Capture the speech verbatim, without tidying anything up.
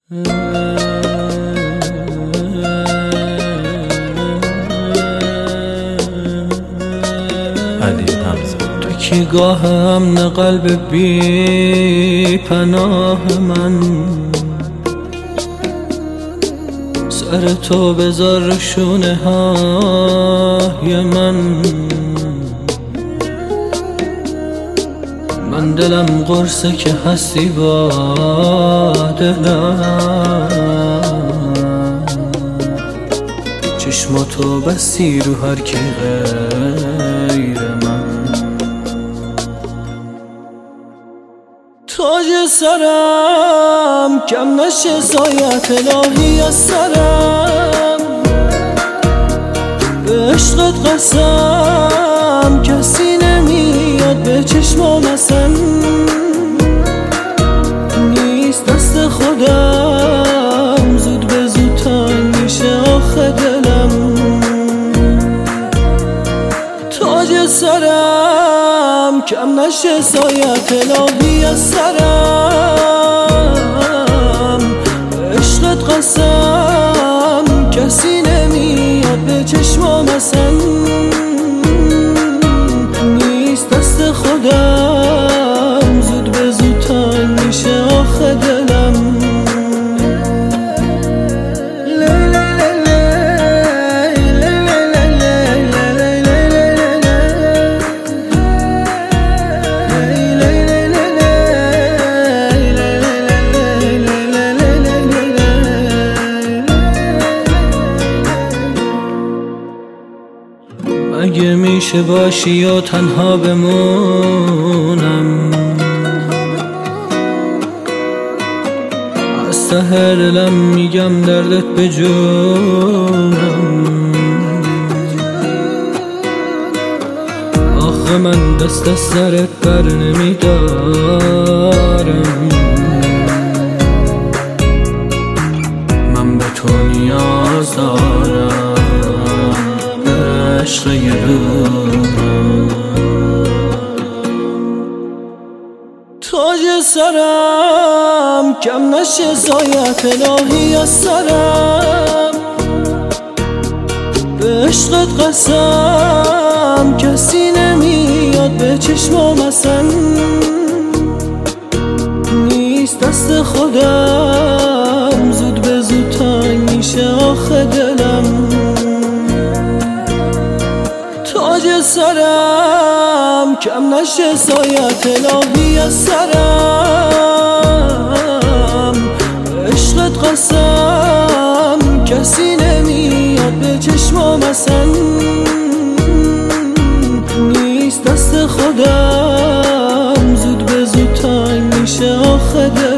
علی حمزه. تو کی گاه امن قلب بی پناه من، سر تو بذار رو شونه های من. من دلم قرصه که هستی با دلم، چشماتو بستی رو هر کی غیر من. تاج سرم کم نشه سایت الهی از سرم، به عشقت قسم کسی نمیاد به چشمام اصلا. نیست دست خودم زود به زود تنگ میشه آخه دلم. تاج سرم کم نشه سایت الهی از سرم، به عشقت قسم کسی نمیاد به چشمام اصلا. نیست دست خودم زود به زود تنگ میشه آخه دلم. اگه میشه باشی یا تنها بمونم، از ته دلم میگم دردت به جونم. آخه من دست از سرت بر نمیدارم، من به تو نیاز دارم عشق یه روم. تاج سرم کم نشه سایت الهی از سرم، به عشقت قسم کسی نمیاد به چشمام اصلا. نیست دست خودم زود به زود تنگ میشه آخه دلم. تاج سرم کم نشه سایت الهی از سرم، به عشقت قسم کسی نمیاد به چشمام اصلا. نیست دست خودم زود به زود تنگ میشه آخه دلم.